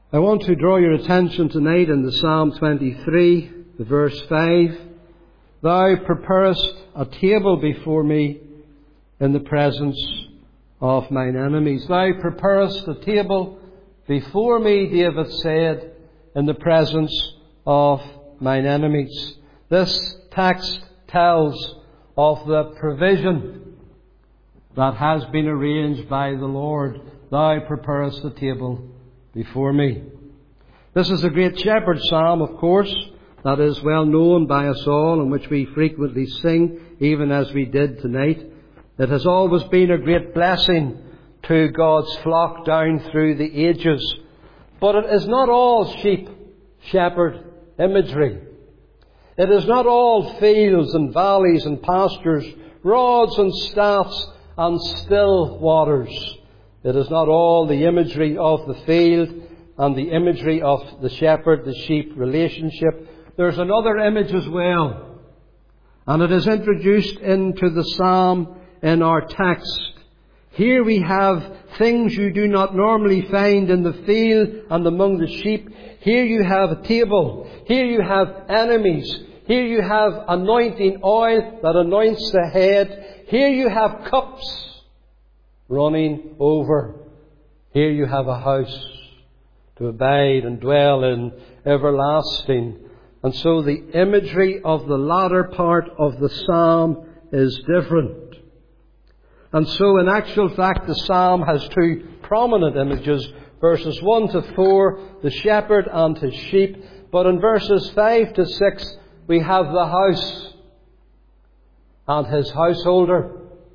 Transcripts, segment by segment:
I want to draw your attention tonight in the Psalm 23, the verse 5. Thou preparest a table before me in the presence of mine enemies. Thou preparest a table before me, David said, in the presence of mine enemies. This text tells of the provision that has been arranged by the Lord. Thou preparest a table before me. This is a great shepherd psalm, of course, that is well known by us all, and which we frequently sing, even as we did tonight. It has always been a great blessing to God's flock down through the ages. But it is not all sheep-shepherd imagery. It is not all fields and valleys and pastures, rods and staffs and still waters. It is not all the imagery of the field and the imagery of the shepherd, the sheep relationship. There's another image as well. And it is introduced into the psalm in our text. Here we have things you do not normally find in the field and among the sheep. Here you have a table. Here you have enemies. Here you have anointing oil that anoints the head. Here you have cups running over. Here you have a house to abide and dwell in everlasting. And so the imagery of the latter part of the psalm is different. And so in actual fact the psalm has two prominent images. Verses 1 to 4, the shepherd and his sheep. But in verses 5 to 6, we have the house and his householder.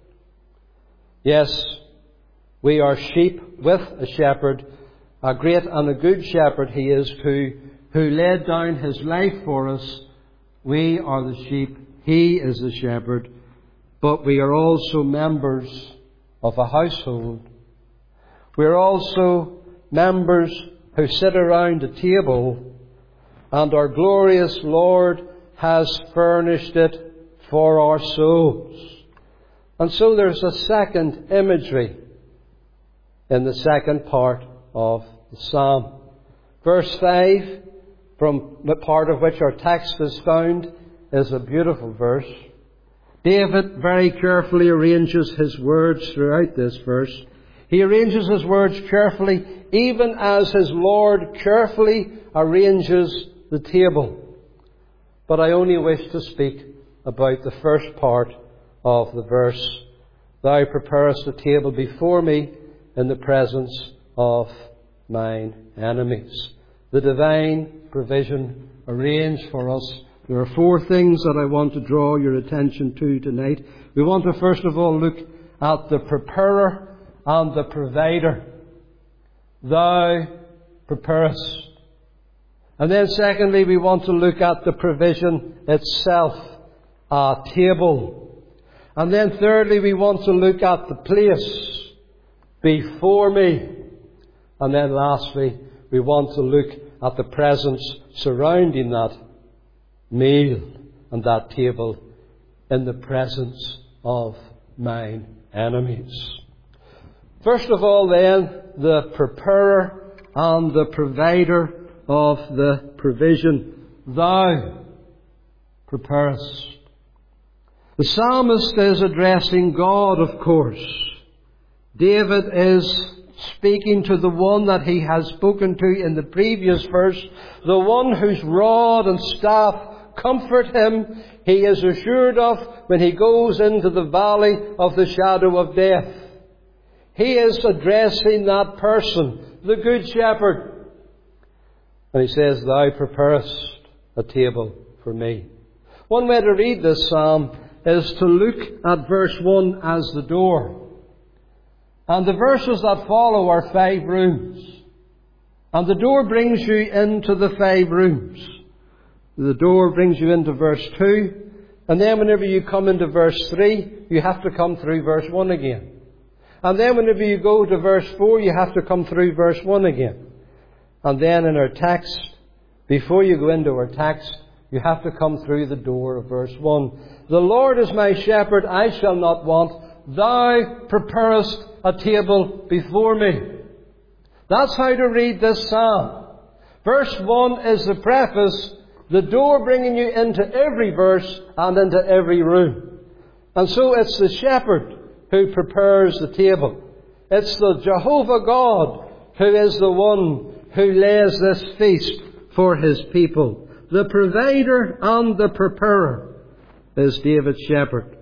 Yes, we are sheep with a shepherd, a great and a good shepherd he is who laid down his life for us. We are the sheep, he is the shepherd, but we are also members of a household. We are also members who sit around a table, and our glorious Lord has furnished it for our souls. And so there's a second imagery in the second part of the psalm. Verse 5, from the part of which our text is found, is a beautiful verse. David very carefully arranges his words throughout this verse. He arranges his words carefully, even as his Lord carefully arranges the table. But I only wish to speak about the first part of the verse. Thou preparest a table before me in the presence of mine enemies. The divine provision arranged for us. There are four things that I want to draw your attention to tonight. We want to first of all look at the preparer and the provider. Thou preparest. And then secondly, we want to look at the provision itself, a table. And then thirdly, we want to look at the place before me. And then lastly, we want to look at the presence surrounding that meal and that table in the presence of mine enemies. First of all then, the preparer and the provider of the provision. Thou preparest. The psalmist is addressing God, of course. David is speaking to the one that he has spoken to in the previous verse, the one whose rod and staff comfort him, he is assured of when he goes into the valley of the shadow of death. He is addressing that person, the good shepherd. And he says, Thou preparest a table for me. One way to read this psalm is to look at verse 1 as the door. And the verses that follow are 5 rooms. And the door brings you into the 5 rooms. The door brings you into verse 2. And then whenever you come into verse 3, you have to come through verse 1 again. And then whenever you go to verse 4, you have to come through verse 1 again. And then in our text, before you go into our text, you have to come through the door of verse 1. The Lord is my shepherd, I shall not want. Thou preparest a table before me. That's how to read this psalm. Verse 1 is the preface, the door bringing you into every verse and into every room. And so it's the shepherd who prepares the table. It's the Jehovah God who is the one who lays this feast for His people. The provider and the preparer is David's shepherd.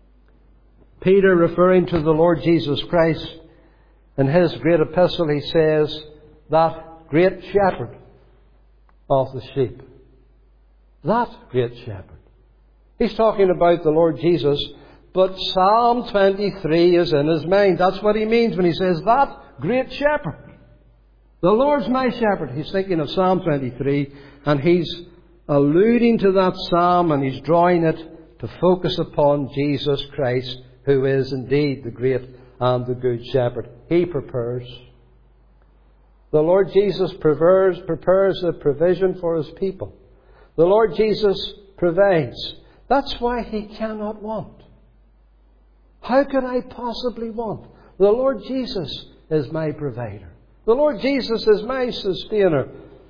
Peter, referring to the Lord Jesus Christ, in his great epistle, he says, that great shepherd of the sheep. That great shepherd. He's talking about the Lord Jesus, but Psalm 23 is in his mind. That's what he means when he says, that great shepherd. The Lord's my shepherd. He's thinking of Psalm 23, and he's alluding to that psalm, and he's drawing it to focus upon Jesus Christ, who is indeed the great and the good shepherd. He prepares. The Lord Jesus prepares the provision for His people. The Lord Jesus provides. That's why He cannot want. How could I possibly want? The Lord Jesus is my provider. The Lord Jesus is my sustainer.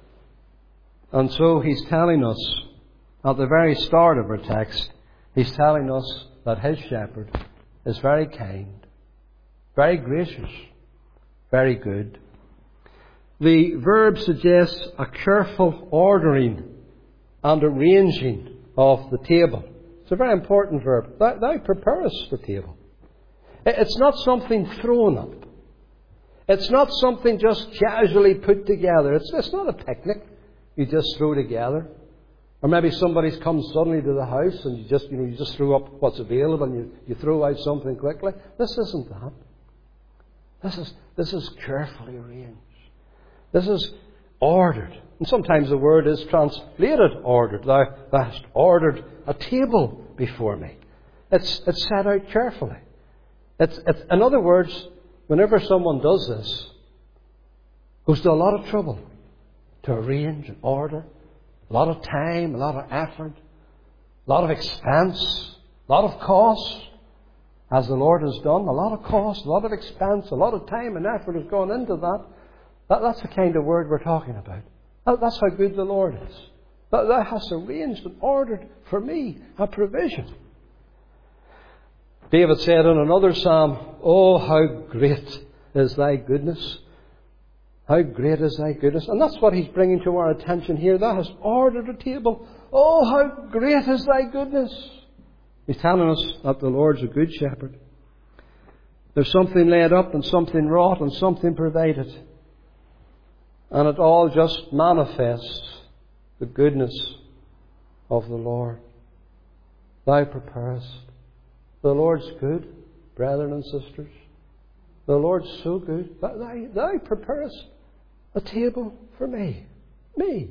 And so He's telling us, at the very start of our text, He's telling us that His shepherd is very kind, very gracious, very good. The verb suggests a careful ordering and arranging of the table. It's a very important verb. Thou preparest the table. It's not something thrown up. It's not something just casually put together. It's not a picnic you just throw together. Or maybe somebody's come suddenly to the house and you just throw up what's available and you throw out something quickly. This isn't that. This is carefully arranged. This is ordered. And sometimes the word is translated ordered. Thou hast ordered a table before me. It's set out carefully. It's in other words, whenever someone does this, goes to a lot of trouble to arrange and order, a lot of time, a lot of effort, a lot of expense, a lot of cost, as the Lord has done, a lot of cost, a lot of expense, a lot of time and effort has gone into that. That's the kind of word we're talking about. That's how good the Lord is. Thou hast arranged and ordered for me a provision. David said in another psalm, oh, how great is thy goodness. How great is thy goodness. And that's what he's bringing to our attention here. Thou hast ordered a table. Oh, how great is thy goodness. He's telling us that the Lord's a good shepherd. There's something laid up and something wrought and something provided. And it all just manifests the goodness of the Lord. Thou preparest. The Lord's good, brethren and sisters. The Lord's so good. Thou preparest a table for me. Me.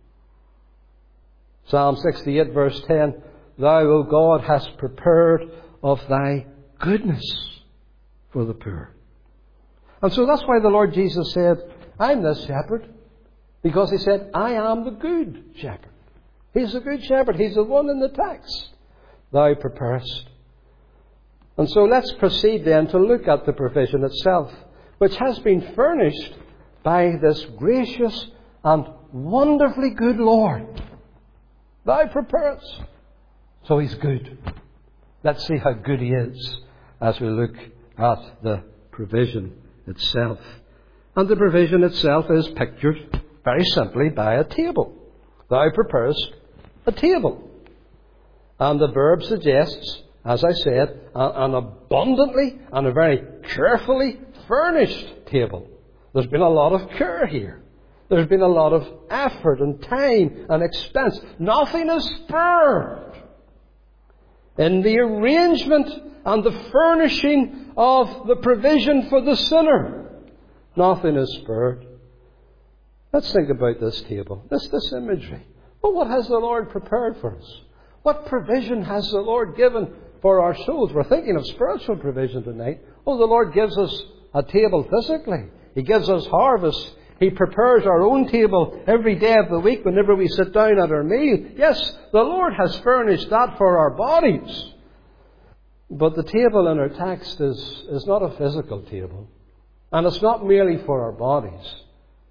Psalm 68 verse 10. Thou, O God, hast prepared of thy goodness for the poor. And so that's why the Lord Jesus said, I'm the shepherd. Because He said, I am the good shepherd. He's the good shepherd. He's the one in the text. Thou preparest. And so let's proceed then to look at the provision itself, which has been furnished by this gracious and wonderfully good Lord. Thou preparest. So He's good. Let's see how good He is as we look at the provision itself. And the provision itself is pictured very simply by a table. Thou preparest a table. And the verb suggests, as I said, an abundantly and a very carefully furnished table. There's been a lot of care here. There's been a lot of effort and time and expense. Nothing is spared in the arrangement and the furnishing of the provision for the sinner. Nothing is spared. Let's think about this table, this imagery. Well, what has the Lord prepared for us? What provision has the Lord given for our souls? We're thinking of spiritual provision tonight. Oh, the Lord gives us a table physically. He gives us harvest. He prepares our own table every day of the week whenever we sit down at our meal. Yes, the Lord has furnished that for our bodies. But the table in our text is not a physical table. And it's not merely for our bodies.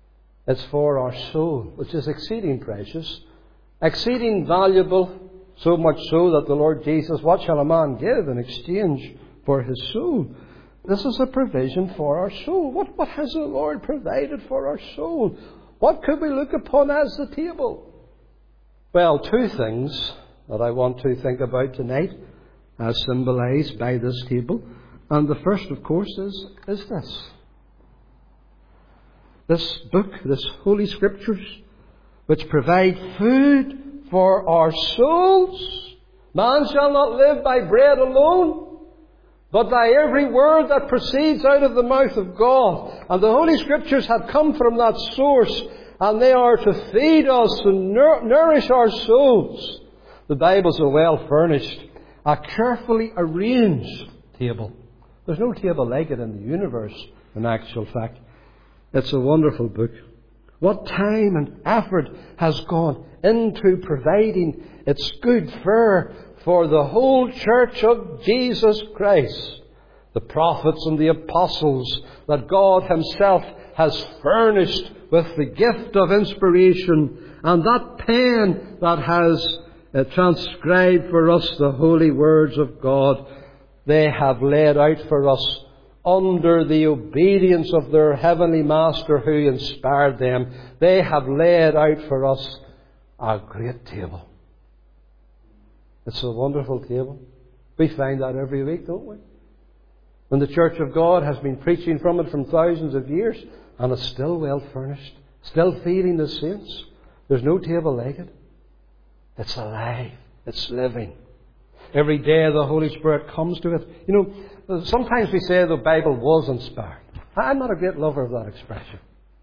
It's for our soul, which is exceeding precious, exceeding valuable, so much so that the Lord Jesus, what shall a man give in exchange for his soul? This is a provision for our soul. What has the Lord provided for our soul? What could we look upon as the table? Well, two things that I want to think about tonight as symbolized by this table. And the first, of course, is this. This book, this Holy Scriptures, which provide food for our souls. Man shall not live by bread alone, but by every word that proceeds out of the mouth of God. And the Holy Scriptures have come from that source, and they are to feed us and nourish our souls. The Bible's a well furnished, a carefully arranged table. There's no table like it in the universe, in actual fact. It's a wonderful book. What time and effort has gone into providing its good fare for the whole church of Jesus Christ. The prophets and the apostles that God Himself has furnished with the gift of inspiration, and that pen that has transcribed for us the holy words of God, they have laid out for us under the obedience of their heavenly Master who inspired them. They have laid out for us a great table. It's a wonderful table. We find that every week, don't we? When the Church of God has been preaching from it from thousands of years, and it's still well furnished, still feeding the saints. There's no table like it. It's alive. It's living. Every day the Holy Spirit comes to it. You know, sometimes we say the Bible was inspired. I'm not a great lover of that expression.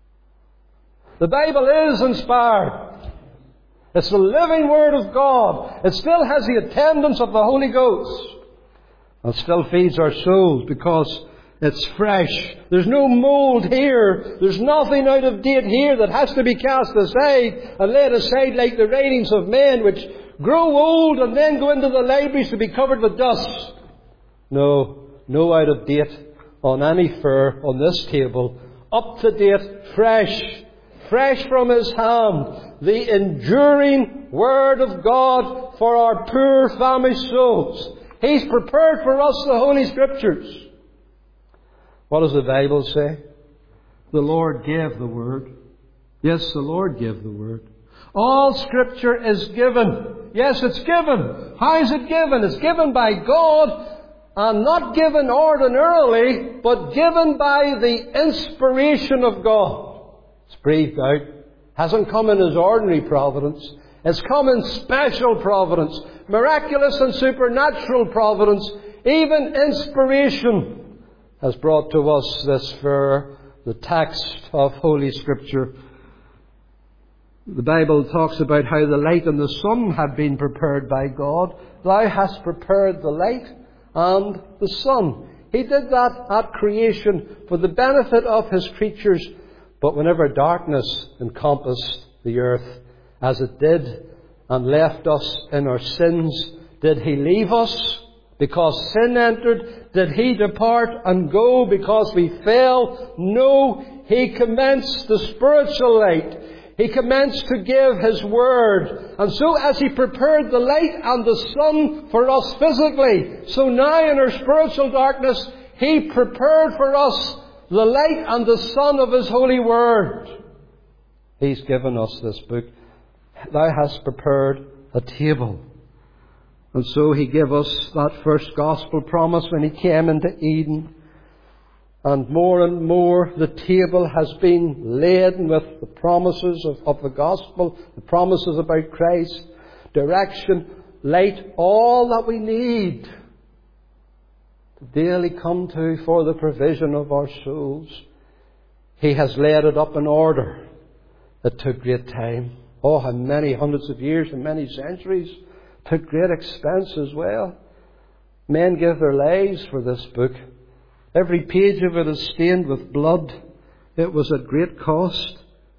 The Bible is inspired. It's the living Word of God. It still has the attendance of the Holy Ghost. And still feeds our souls because it's fresh. There's no mold here. There's nothing out of date here that has to be cast aside and laid aside like the writings of men which grow old and then go into the libraries to be covered with dust. No out of date on any fare on this table. Up to date, fresh from His hand. The enduring Word of God for our poor famished souls. He's prepared for us the Holy Scriptures. What does the Bible say? The Lord gave the Word. Yes, the Lord gave the Word. All Scripture is given. Yes, it's given. How is it given? It's given by God, and not given ordinarily, but given by the inspiration of God. It's breathed out. Hasn't come in His ordinary providence. It's come in special providence. Miraculous and supernatural providence. Even inspiration has brought to us this fare, the text of Holy Scripture. The Bible talks about how the light and the sun have been prepared by God. Thou hast prepared the light and the sun. He did that at creation for the benefit of His creatures. But whenever darkness encompassed the earth, as it did, and left us in our sins, did He leave us because sin entered? Did He depart and go because we fell? No, He commenced the spiritual light. He commenced to give His Word. And so as He prepared the light and the sun for us physically, so now in our spiritual darkness, He prepared for us the light and the sun of His holy Word. He's given us this book. Thou hast prepared a table. And so He gave us that first gospel promise when He came into Eden. And more the table has been laden with the promises of the gospel, the promises about Christ, direction, light, all that we need to daily come to for the provision of our souls. He has laid it up in order. It took great time. Oh, how many hundreds of years and many centuries. It took great expense as well. Men give their lives for this book. Every page of it is stained with blood. It was at great cost.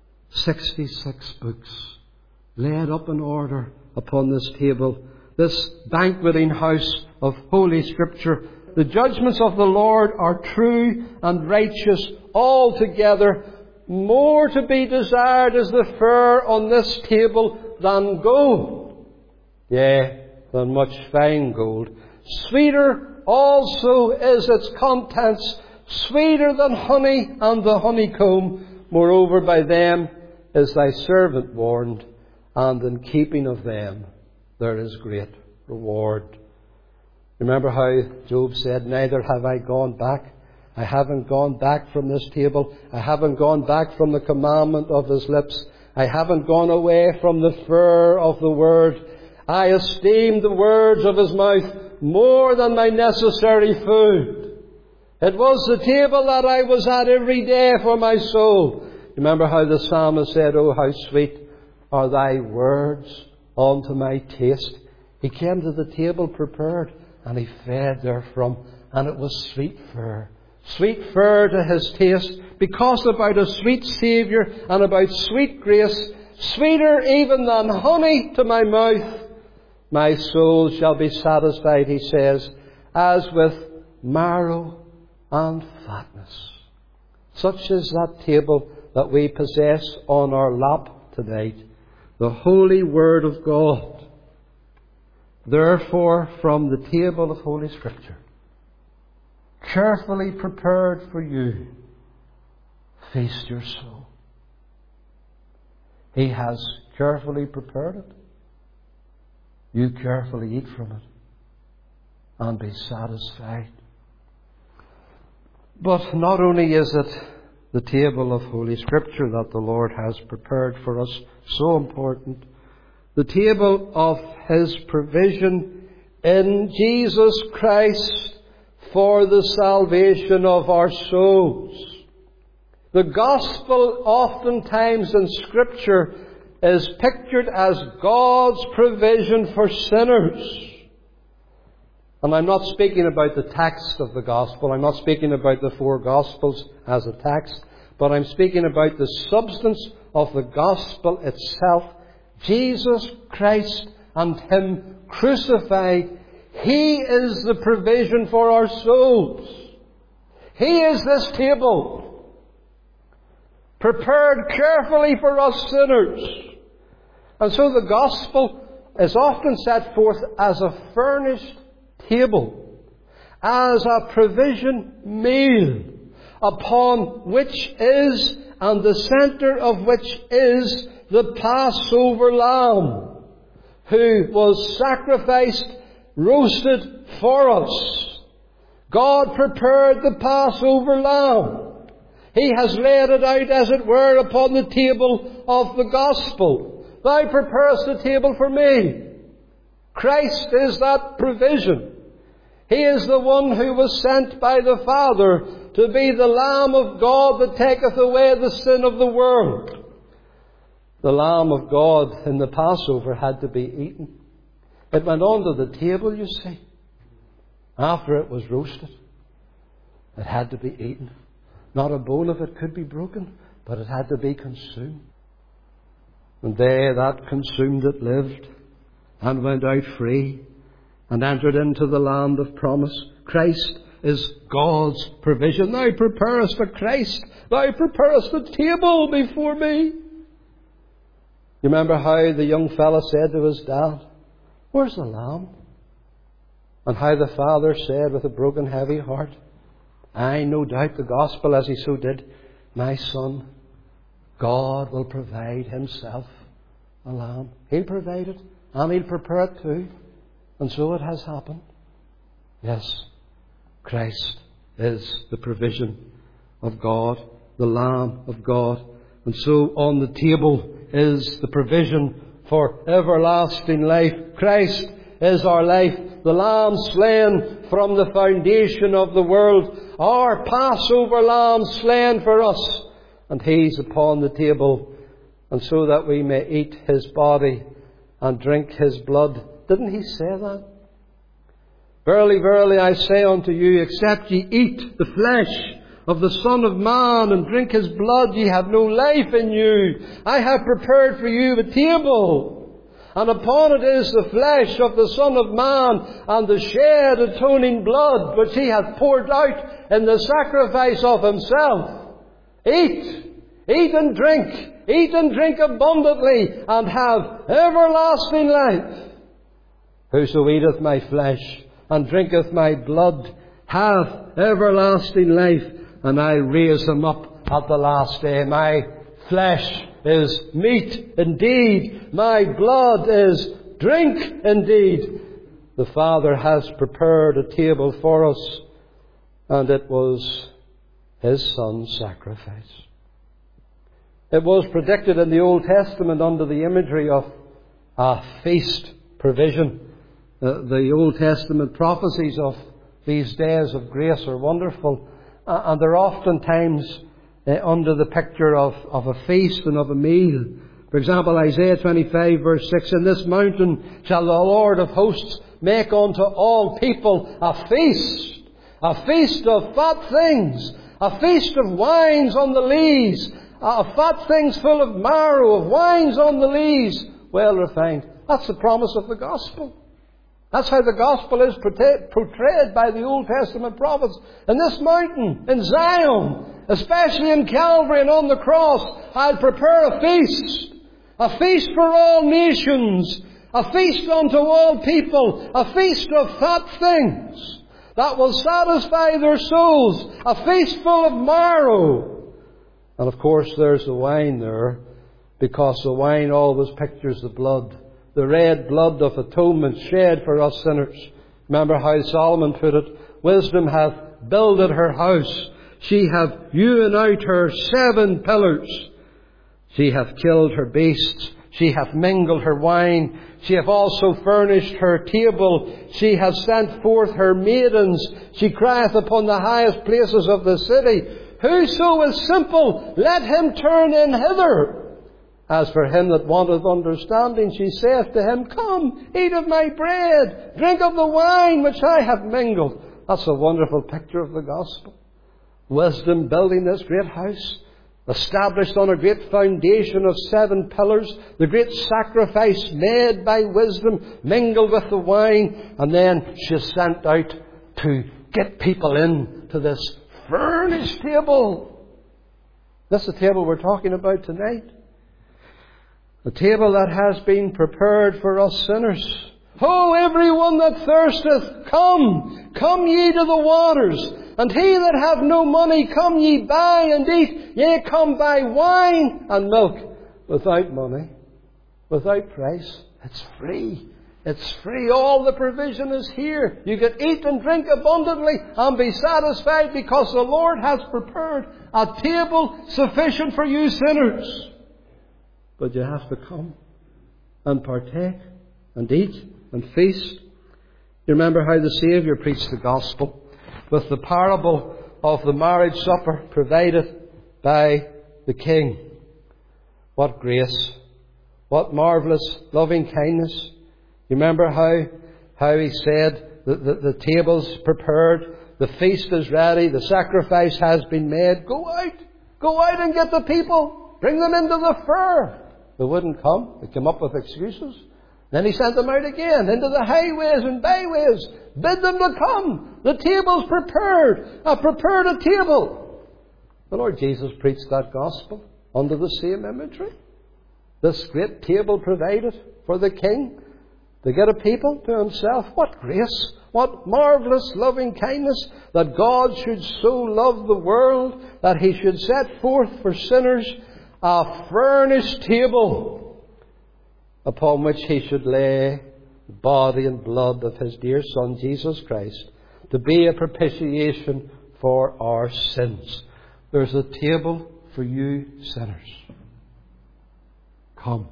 66 books laid up in order upon this table. This banqueting house of Holy Scripture. The judgments of the Lord are true and righteous altogether. more to be desired is the fare on this table than gold, yea, than much fine gold. Sweeter also is its contents, sweeter than honey and the honeycomb. Moreover, by them is thy servant warned, and in keeping of them there is great reward. Remember how Job said, neither have I gone back. I haven't gone back from this table. I haven't gone back from the commandment of his lips. I haven't gone away from the fare of the word. I esteem the words of his mouth more than my necessary food. It was the table that I was at every day for my soul. Remember how the psalmist said, oh, how sweet are thy words unto my taste. He came to the table prepared, and he fed therefrom, and it was sweet fare. Sweet fare to his taste, because about a sweet Saviour and about sweet grace, sweeter even than honey to my mouth. My soul shall be satisfied, he says, as with marrow and fatness. Such is that table that we possess on our lap tonight, the holy Word of God. Therefore, from the table of Holy Scripture, carefully prepared for you, feast your soul. He has carefully prepared it. You carefully eat from it and be satisfied. But not only is it the table of Holy Scripture that the Lord has prepared for us, so important, the table of His provision in Jesus Christ for the salvation of our souls. The gospel oftentimes in Scripture is pictured as God's provision for sinners. And I'm not speaking about the text of the gospel. I'm not speaking about the four gospels as a text. But I'm speaking about the substance of the gospel itself. Jesus Christ and Him crucified. He is the provision for our souls. He is this table, prepared carefully for us sinners. And so the gospel is often set forth as a furnished table, as a provision meal, upon which is, and the centre of which is, the Passover lamb, who was sacrificed, roasted for us. God prepared the Passover lamb. He has laid it out, as it were, upon the table of the gospel. Thou preparest a table for me. Christ is that provision. He is the one who was sent by the Father to be the Lamb of God that taketh away the sin of the world. The Lamb of God in the Passover had to be eaten. It went onto the table, you see, after it was roasted. It had to be eaten. Not a bone of it could be broken, but it had to be consumed. And they that consumed it lived and went out free and entered into the land of promise. Christ is God's provision. Thou preparest a Christ. Thou preparest a table before me. You remember how the young fellow said to his dad, where's the lamb? And how the father said with a broken, heavy heart, I no doubt the gospel as he so did, my son, God will provide Himself a lamb. He'll provide it, and He'll prepare it too. And so it has happened. Yes, Christ is the provision of God, the Lamb of God. And so on the table is the provision for everlasting life. Christ is our life, the Lamb slain from the foundation of the world, our Passover Lamb slain for us. And He's upon the table, and so that we may eat His body and drink His blood. Didn't He say that? Verily, verily, I say unto you, except ye eat the flesh of the Son of Man and drink His blood, ye have no life in you. I have prepared for you a table, and upon it is the flesh of the Son of Man and the shed atoning blood which He hath poured out in the sacrifice of Himself. Eat, Eat and drink abundantly, and have everlasting life. Whoso eateth my flesh and drinketh my blood hath everlasting life, and I raise him up at the last day. My flesh is meat indeed, my blood is drink indeed. The Father has prepared a table for us, and it was His Son's sacrifice. It was predicted in the Old Testament under the imagery of a feast provision. The Old Testament prophecies of these days of grace are wonderful, and they're oftentimes under the picture of a feast and of a meal. For example, Isaiah 25 verse 6, In this mountain shall the Lord of hosts make unto all people a feast of fat things, a feast of wines on the lees, of fat things full of marrow, of wines on the lees, well refined. That's the promise of the gospel. That's how the gospel is portrayed by the Old Testament prophets. In this mountain, in Zion, especially in Calvary and on the cross, I'll prepare a feast for all nations, a feast unto all people, a feast of fat things that will satisfy their souls, a feast full of marrow. And of course there's the wine there, because the wine always pictures the blood, the red blood of atonement shed for us sinners. Remember how Solomon put it, Wisdom hath builded her house, she hath hewn out her 7 pillars. She hath killed her beasts, she hath mingled her wine, she hath also furnished her table, she hath sent forth her maidens, she crieth upon the highest places of the city, Whoso is simple, let him turn in hither. As for him that wanteth understanding, she saith to him, Come, eat of my bread, drink of the wine which I have mingled. That's a wonderful picture of the gospel. Wisdom building this great house, established on a great foundation of 7 pillars, the great sacrifice made by wisdom, mingled with the wine, and then she's sent out to get people in to this furnished table. This is the table we're talking about tonight. A table that has been prepared for us sinners. Ho, everyone that thirsteth, come ye to the waters. And he that have no money, come ye buy and eat. Yea, come buy wine and milk without money, without price. It's free. It's free. All the provision is here. You can eat and drink abundantly and be satisfied, because the Lord has prepared a table sufficient for you sinners. But you have to come and partake and eat and feast. You remember how the Saviour preached the gospel with the parable of the marriage supper provided by the King. What grace! What marvellous loving kindness! You remember how he said the table's prepared, the feast is ready, the sacrifice has been made. Go out and get the people. Bring them into the fair. They wouldn't come. They came up with excuses. Then he sent them out again into the highways and byways. Bid them to come. The table's prepared. I prepared a table. The Lord Jesus preached that gospel under the same imagery. This great table provided for the King to get a people to Himself. What grace! What marvellous loving kindness, that God should so love the world that He should set forth for sinners a furnished table upon which He should lay the body and blood of His dear Son Jesus Christ to be a propitiation for our sins. There's a table for you sinners. Come.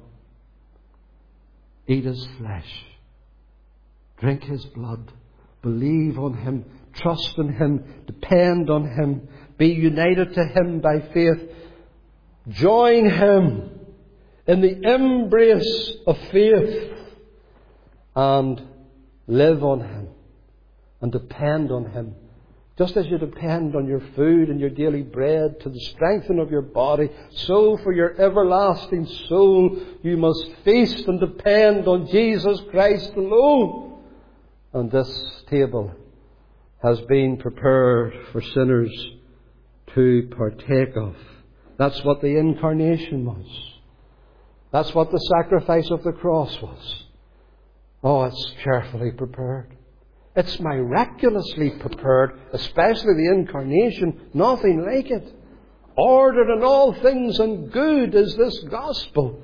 Eat His flesh. Drink His blood. Believe on Him. Trust in Him. Depend on Him. Be united to Him by faith. Join Him in the embrace of faith and live on Him and depend on Him. Just as you depend on your food and your daily bread to the strengthening of your body, so for your everlasting soul you must feast and depend on Jesus Christ alone. And this table has been prepared for sinners to partake of. That's what the incarnation was. That's what the sacrifice of the cross was. Oh, it's carefully prepared. It's miraculously prepared, especially the incarnation. Nothing like it. Ordered in all things and good is this gospel.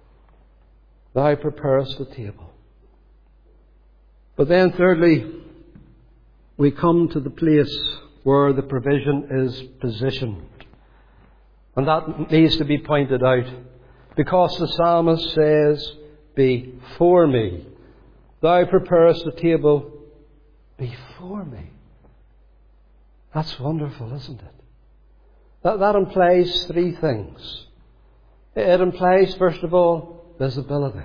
Thou preparest the table. But then thirdly, we come to the place where the provision is positioned. And that needs to be pointed out, because the psalmist says, before me. Thou preparest the table before me. That's wonderful, isn't it? That implies three things. It implies, first of all, visibility.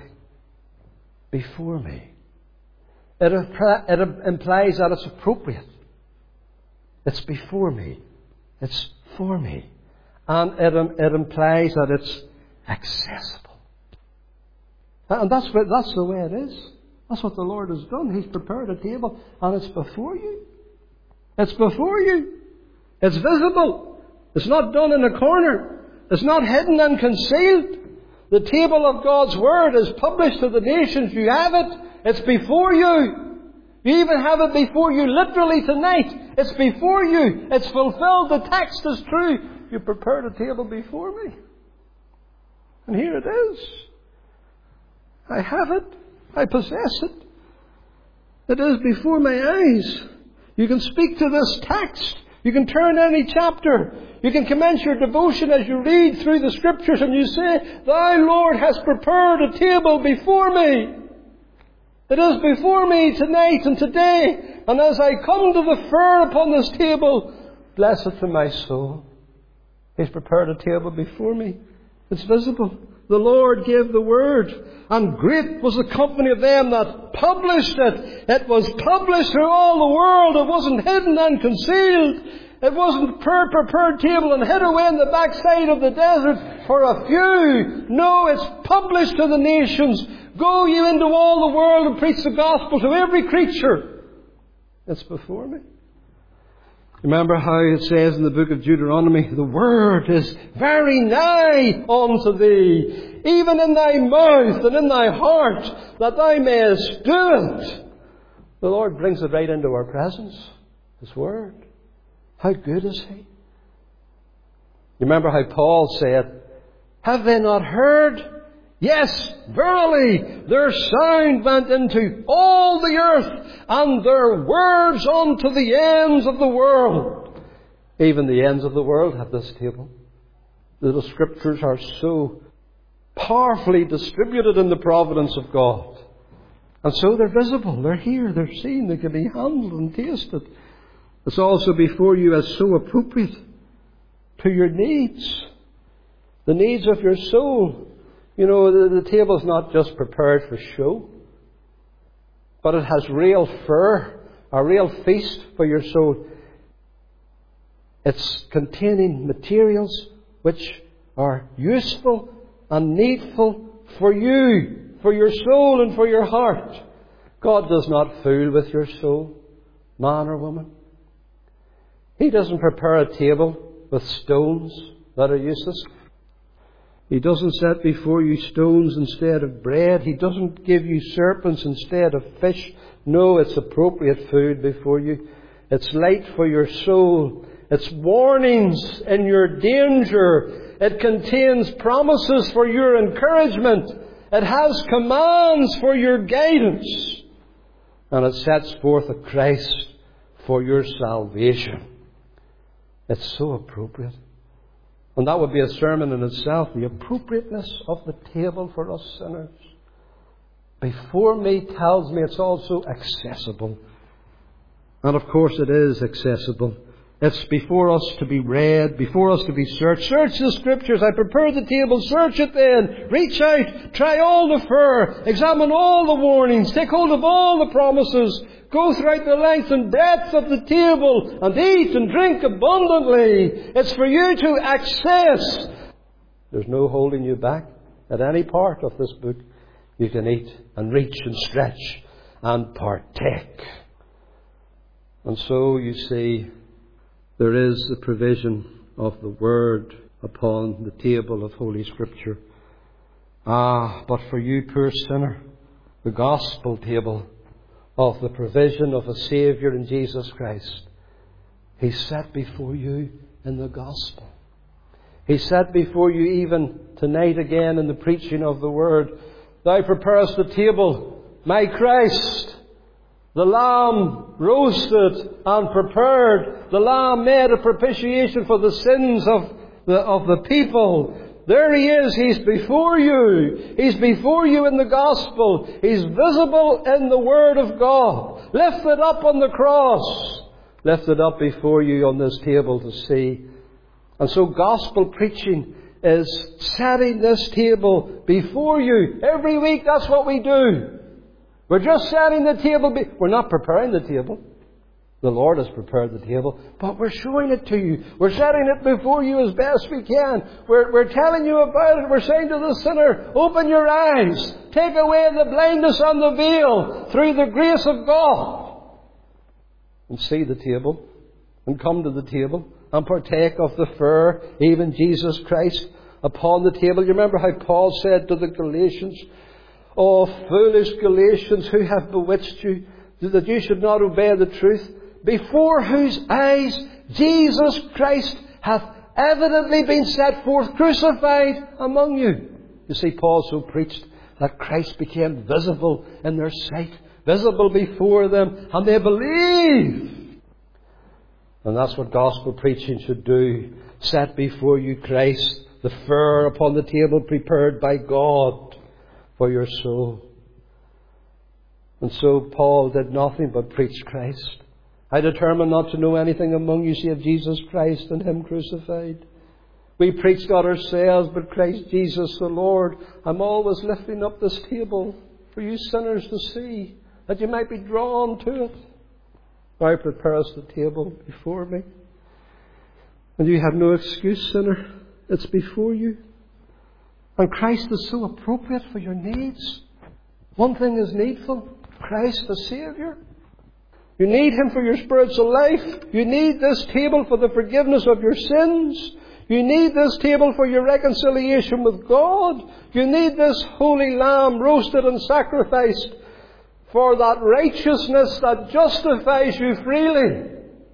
Before me. It implies that it's appropriate. It's before me. It's for me. And it implies that it's accessible. And that's the way it is. That's what the Lord has done. He's prepared a table and it's before you. It's before you. It's visible. It's not done in a corner. It's not hidden and concealed. The table of God's Word is published to the nations. You have it. It's before you. You even have it before you literally tonight. It's before you. It's fulfilled. The text is true. You prepared a table before me. And here it is. I have it. I possess it. It is before my eyes. You can speak to this text. You can turn any chapter. You can commence your devotion as you read through the Scriptures and you say, Thou, Lord, hast prepared a table before me. It is before me tonight and today. And as I come to the fare upon this table, bless it to my soul. He's prepared a table before me. It's visible. The Lord gave the word, and great was the company of them that published it. It was published through all the world. It wasn't hidden and concealed. It wasn't prepared table and hid away in the backside of the desert for a few. No, it's published to the nations. Go ye into all the world and preach the gospel to every creature. It's before me. Remember how it says in the book of Deuteronomy, the word is very nigh unto thee, even in thy mouth and in thy heart, that thou mayest do it. The Lord brings it right into our presence, His word. How good is He? You remember how Paul said, have they not heard? Yes, verily, their sound went into all the earth, and their words unto the ends of the world. Even the ends of the world have this table. The Scriptures are so powerfully distributed in the providence of God. And so they're visible, they're here, they're seen, they can be handled and tasted. It's also before you as so appropriate to your needs, the needs of your soul. You know, the table's not just prepared for show, but it has real fare, a real feast for your soul. It's containing materials which are useful and needful for you, for your soul and for your heart. God does not fool with your soul, man or woman. He doesn't prepare a table with stones that are useless. He doesn't set before you stones instead of bread. He doesn't give you serpents instead of fish. No, it's appropriate food before you. It's light for your soul. It's warnings in your danger. It contains promises for your encouragement. It has commands for your guidance. And it sets forth a Christ for your salvation. It's so appropriate. And that would be a sermon in itself, the appropriateness of the table for us sinners. Before me tells me it's also accessible. And of course it is accessible. It's before us to be read, before us to be searched. Search the Scriptures. I prepared the table. Search it then. Reach out. Try all the fare. Examine all the warnings. Take hold of all the promises. Go throughout the length and breadth of the table and eat and drink abundantly. It's for you to access. There's no holding you back at any part of this book. You can eat and reach and stretch and partake. And so you see, there is the provision of the Word upon the table of Holy Scripture. But for you, poor sinner, the gospel table of the provision of a Saviour in Jesus Christ, He's set before you in the gospel. He's set before you even tonight again in the preaching of the Word. Thou preparest the table, my Christ, the Lamb roasted and prepared, the Lamb made a propitiation for the sins of the people. There He is. He's before you. He's before you in the gospel. He's visible in the Word of God. Lifted up on the cross. Lifted up before you on this table to see. And so gospel preaching is setting this table before you. Every week that's what we do. We're just setting the table. We're not preparing the table. The Lord has prepared the table, but we're showing it to you. We're setting it before you as best we can. We're telling you about it. We're saying to the sinner, open your eyes. Take away the blindness and the veil through the grace of God. And see the table. And come to the table. And partake of the fare, even Jesus Christ, upon the table. You remember how Paul said to the Galatians, "O foolish Galatians, who have bewitched you, that you should not obey the truth, before whose eyes Jesus Christ hath evidently been set forth crucified among you." You see, Paul so preached that Christ became visible in their sight, visible before them, and they believed. And that's what gospel preaching should do. Set before you Christ, the fare upon the table prepared by God for your soul. And so Paul did nothing but preach Christ. I determined not to know anything among you save Jesus Christ and Him crucified. We preach not ourselves, but Christ Jesus the Lord. I'm always lifting up this table for you sinners to see, that you might be drawn to it. Thou preparest the table before me. And you have no excuse, sinner. It's before you. And Christ is so appropriate for your needs. One thing is needful. Christ the Saviour. You need Him for your spiritual life. You need this table for the forgiveness of your sins. You need this table for your reconciliation with God. You need this holy lamb roasted and sacrificed for that righteousness that justifies you freely.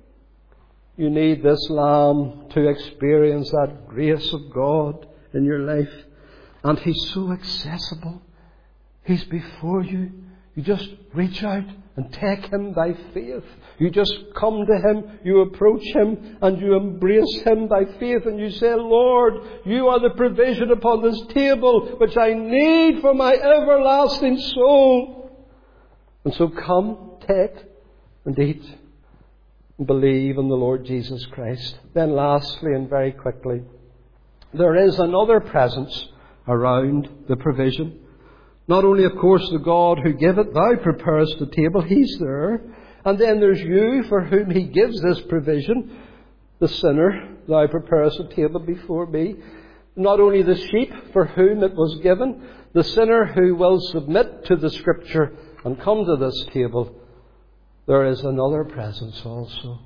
You need this lamb to experience that grace of God in your life. And He's so accessible. He's before you. You just reach out and take Him by faith. You just come to Him, you approach Him, and you embrace Him by faith, and you say, Lord, you are the provision upon this table which I need for my everlasting soul. And so come, take, and eat, and believe in the Lord Jesus Christ. Then lastly, and very quickly, there is another presence around the provision. Not only, of course, the God who giveth, thou preparest the table, He's there. And then there's you for whom He gives this provision. The sinner, thou preparest a table before me. Not only the sheep for whom it was given, the sinner who will submit to the Scripture and come to this table. There is another presence also.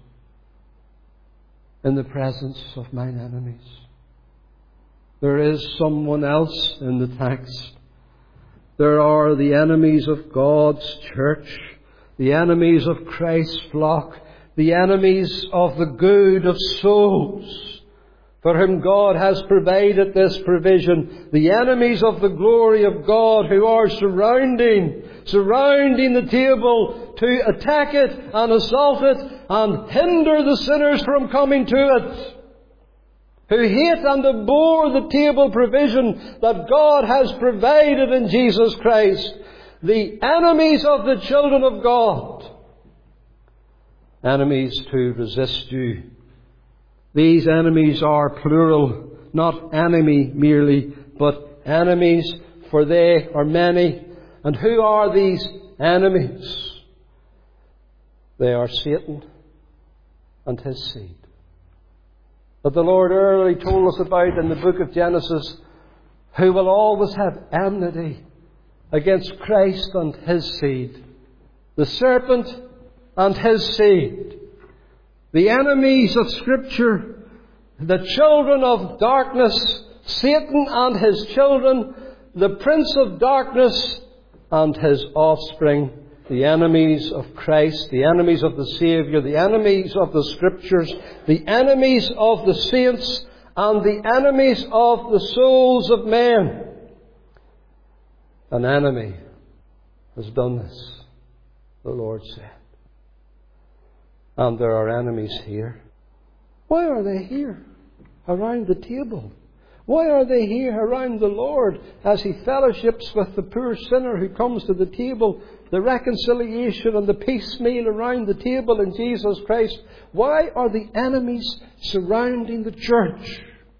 In the presence of mine enemies. There is someone else in the text. There are the enemies of God's church, the enemies of Christ's flock, the enemies of the good of souls, for whom God has provided this provision, the enemies of the glory of God who are surrounding the table to attack it and assault it and hinder the sinners from coming to it. Who hate and abhor the table provision that God has provided in Jesus Christ. The enemies of the children of God. Enemies to resist you. These enemies are plural, not enemy merely, but enemies, for they are many. And who are these enemies? They are Satan and his seed. That the Lord early told us about in the book of Genesis, who will always have enmity against Christ and His seed. The serpent and his seed. The enemies of Scripture, the children of darkness, Satan and his children, the prince of darkness and his offspring, the enemies of Christ, the enemies of the Saviour, the enemies of the Scriptures, the enemies of the saints, and the enemies of the souls of men. An enemy has done this, the Lord said. And there are enemies here. Why are they here around the table? Why are they here around the Lord as He fellowships with the poor sinner who comes to the table, the reconciliation and the peace meal around the table in Jesus Christ? Why are the enemies surrounding the church?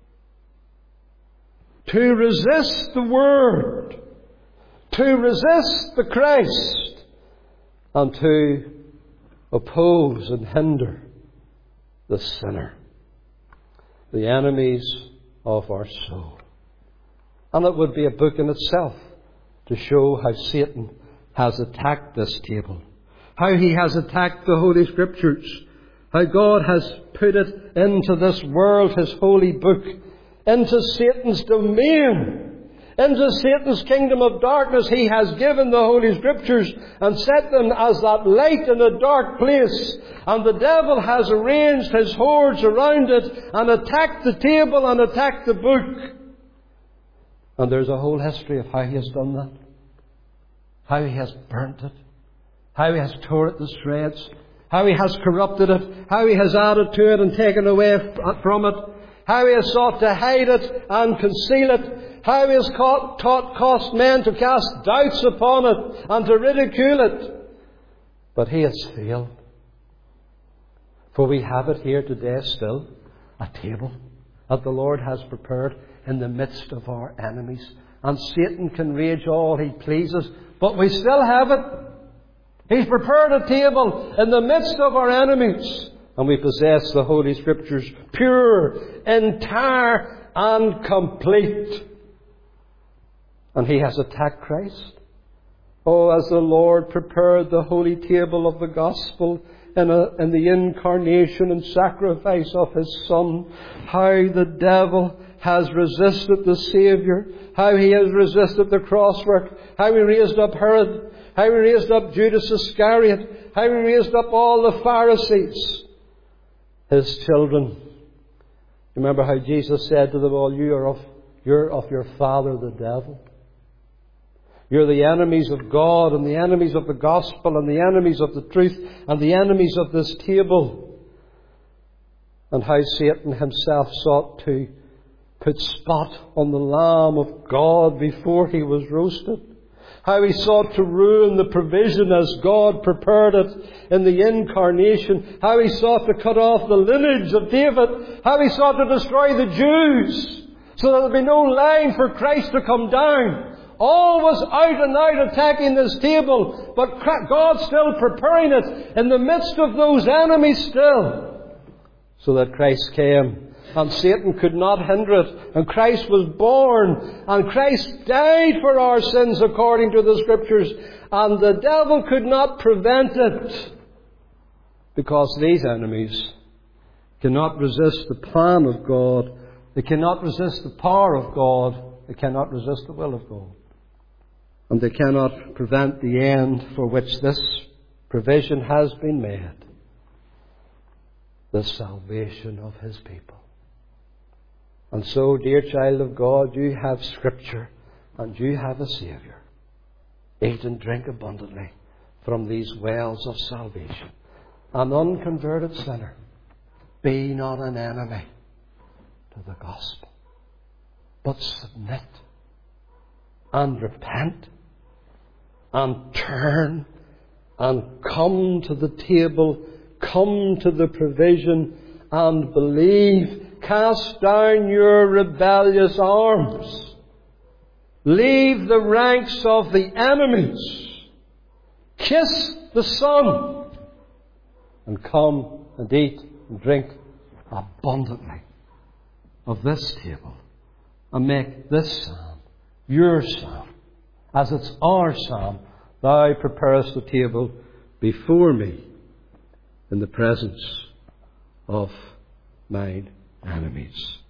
To resist the Word, to resist the Christ, and to oppose and hinder the sinner, the enemies of our soul. And it would be a book in itself to show how Satan has attacked this table, how he has attacked the Holy Scriptures, how God has put it into this world, His holy book, into Satan's domain, into Satan's kingdom of darkness. He has given the Holy Scriptures and set them as that light in a dark place. And the devil has arranged his hordes around it and attacked the table and attacked the book. And there's a whole history of how he has done that. How he has burnt it. How he has tore it to shreds. How he has corrupted it. How he has added to it and taken away from it. How he has sought to hide it and conceal it. How he has caused men to cast doubts upon it and to ridicule it. But he has failed. For we have it here today still, a table that the Lord has prepared in the midst of our enemies. And Satan can rage all he pleases, but we still have it. He's prepared a table in the midst of our enemies. And we possess the Holy Scriptures, pure, entire, and complete. And he has attacked Christ. Oh, as the Lord prepared the holy table of the gospel in the incarnation and sacrifice of His Son, how the devil has resisted the Saviour, how he has resisted the crosswork, how he raised up Herod, how he raised up Judas Iscariot, how he raised up all the Pharisees, His children. Remember how Jesus said to them all, you're of your father the devil. You're the enemies of God and the enemies of the gospel and the enemies of the truth and the enemies of this table. And how Satan himself sought to put spot on the Lamb of God before He was roasted. How he sought to ruin the provision as God prepared it in the incarnation. How he sought to cut off the lineage of David. How he sought to destroy the Jews so that there would be no line for Christ to come down. All was out and out attacking this table, but God still preparing it in the midst of those enemies still, so that Christ came and Satan could not hinder it, and Christ was born, and Christ died for our sins according to the Scriptures, and the devil could not prevent it, because these enemies cannot resist the plan of God, they cannot resist the power of God, they cannot resist the will of God. And they cannot prevent the end for which this provision has been made. The salvation of His people. And so, dear child of God, you have Scripture and you have a Saviour. Eat and drink abundantly from these wells of salvation. An unconverted sinner, be not an enemy to the gospel, but submit and repent and turn and come to the table, come to the provision and believe. Cast down your rebellious arms. Leave the ranks of the enemies. Kiss the Son and come and eat and drink abundantly of this table and make this psalm your psalm. As it's our psalm, Thou preparest the table before me in the presence of mine enemies.